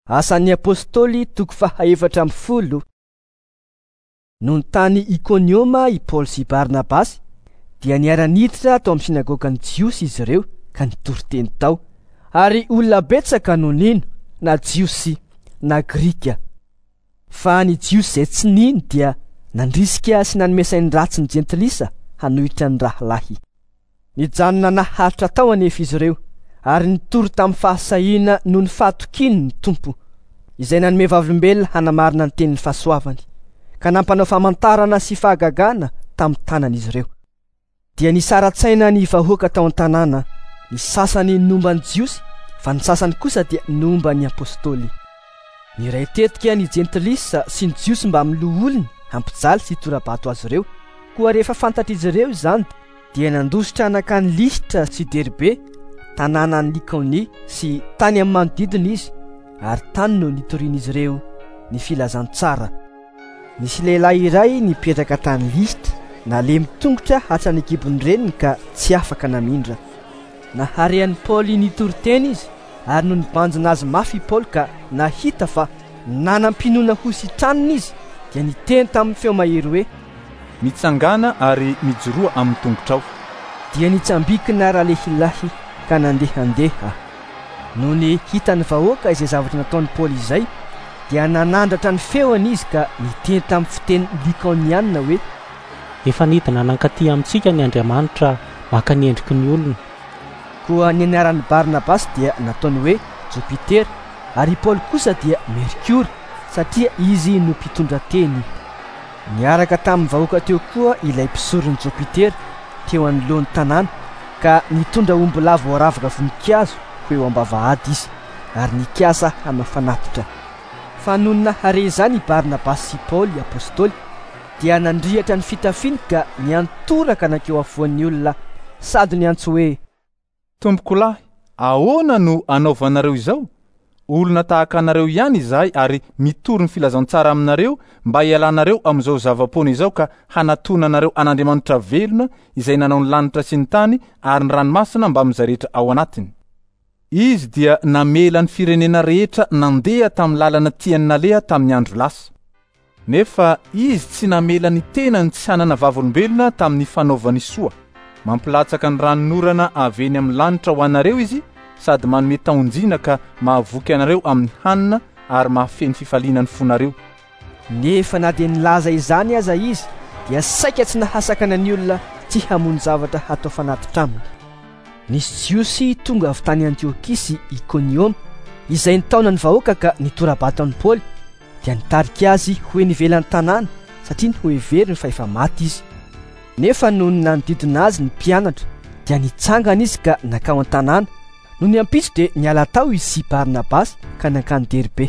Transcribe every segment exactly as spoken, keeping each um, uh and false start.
Asan'ny apôstôly toko fahaefatra amby folo. No ny tany Ikonioma i Paul sy Barnabasy dia niara-niditra tao amin'ny sinagogan'ny Jiosy izy ireo ka nitory teny tao, ary olona betsaka no nino, na Jiosy na Grika. Fa ny Jiosy izay tsy nino dia nandrisika sy nanome sainy ratsy ny jentilisa hanohitra ny rahalahy. Nijanona naharitra tao anefa izy ireo, ary nitory tamin'ny fahasahiana noho ny fahatokiny ny tompo, izay nanome vavolombelona hanamarina ny tenin'ny fahasoavany, ka nampanao famantarana sy fahagagana tamin'ny tanan'izy ireo. Dia nisaratsaina ny vahoaka tao an-tanàna, ny sasany nomba ny Jiosy, fa ny sasany kosa dia nomba ny apôstôly. Niray tetika ny jentilisa sy ny Jiosy mba miloha olony hampijaly sy tora-bato azy ireo. Koa rehefa fantatra izy ireo izany dia nandositra nakany Listra sy Derbe, tanànan'ny Likaonia sy tany amin'ny manodidina izy, ary tany no nitorian'izy ireo ny filazantsara. Nisy lehilahy iray nipetraka tany Listra, nalemy tongotra hatrany an-kibony reniny ka tsy afaka namindra. Naharehan'ny Paoly nitory teny izy, ary no nibanjina azy mafy Paoly ka nahita fa nanampinoana ho sitraniny izy, dia niteny tamin'ny feo mahery hoe: mitsangana ary mijoroa amin'ny tongotrao. Dia nitsambikina rahalehilahy ka nandehandeha. Noho ny hitany vahoaka izay zavatra nataon'ny Paoly izay, dia nanandratra ny feony izy ka niteny tamin'ny fiteny Likaoniana hoe: efa nidina nankaty amintsika ny Andriamanitra maka ny endriky ny olona. Koa ny anaran'ny Barnabasy dia nataony hoe Jupiter, ary Paoly kosa dia Mercure, satria izy no mpitondra teny. Niaraka tamin'ny vahoaka teo koa ilay mpisorony Jupiter teo anoloan'ny tanàna, ka nitondra omby lava voaravaka voninkazo ho eo am-bavahady izy, ary nikasa hanao fanatitra. Fa noho ny nahare izany i Barnabasy sy Paoly apôstôly, dia nandrihatra ny fitafiany ka niantoraka nakeo afovoan'ny olona, sady niantso hoe: tompoko lahy, ahoana no anaovanareo izao? Olona tahaka anareo ihany izahay, ary mitory ny filazantsara aminareo mba hialanareo amin'izao zava-pona izao ka hanatona anareo an'Andriamanitra velona izay nanao ny lanitra sy ny tany ary ny ranomasina mba amin'izay rehetra ao anatiny. Izy dia namela ny firenena rehetra nandeha tamin'ny lalana tiany naleha tamin'ny andro lasa. Nefa izy tsy namela ny tena ny tsy hanana vavolombelona tamin'ny fanaovany soa. Mampilatsaka ny ranonorana avy eny amin'ny lanitra ho anareo izy, sady manome taonjina ka mahavoky anareo amin'ny hanina ary mahafeny fifaliana ny fonareo. Nefa na dia nilaza izany aza izy, dia saika tsy nahasakana ny olona tsy hamono zavatra hatao fanatitra aminy. Nisy Jiosy tonga avy tany Antiokia sy Ikonioma, izay nitaona ny vahoaka ka nitora-bato amin'ny Paoly, dia nitarika azy ho nivelan'ny tanàna satria ny ho heveriny fa efa maty izy. Nefa noho ny nanodidina azy ny mpianatra, dia nitsangana izy ka nakao an-tanàna. No ny ampitso dia niala tao izy sy Barnabasy ka nankany Derbe.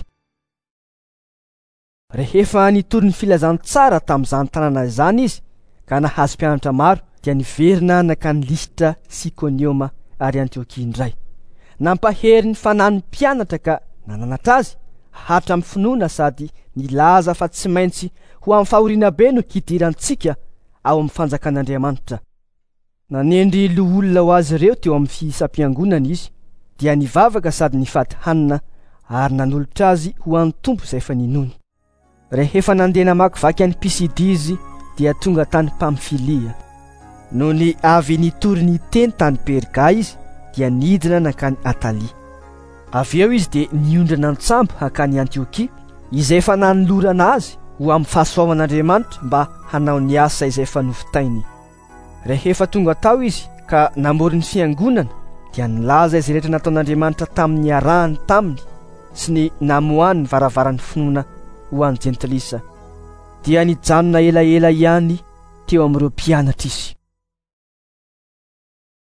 Rehefa nitory ny filazantsara tamin'izany tanàna izany izy ka nahazo mpianatra maro, dia niverina nakany Listra sy Ikonioma ary Antiokia indray. Nampahery ny fanahy ny mpianatra ka nananatra azy hatramin'ny finoana, sady nilaza fa tsy maintsy ho amin'ny fahoriana be no hidirantsika ao amin'ny fanjakan'Andriamanitra. Nanendry loholona ho azy ireo teo amin'ny fisampiangonana izy, dia nivavaka sady nifady hanina, ary nanolotra azy ho an'ny tompo izay efa ninony. Rehefa nandeha namakivaky any Pisidia izy, dia tonga tany Pamfilia. Noho ny avy nitory ny teny tany Perga izy, dia nidina nakany Atalia. Avy eo izy dia niondrana antsambo hakany Antiokia, izay efa nanolorana azy ho amin'ny fahasoavan'Andriamanitra mba hanao ny asa izay efa novitainy. Rehefa tonga tao izy ka namory ny fiangonana, dia nilaza izy rehetra nataon'Andriamanitra tamin'ny arahany taminy, sy ny namohany ny varavaran'ny finoana ho an'ny jentilisa. Dia nijanona elaela ihany teo amin'ireo mpianatra izy.